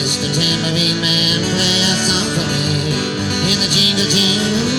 Mr. Tambourine Man, play a song for me in the jingle jingle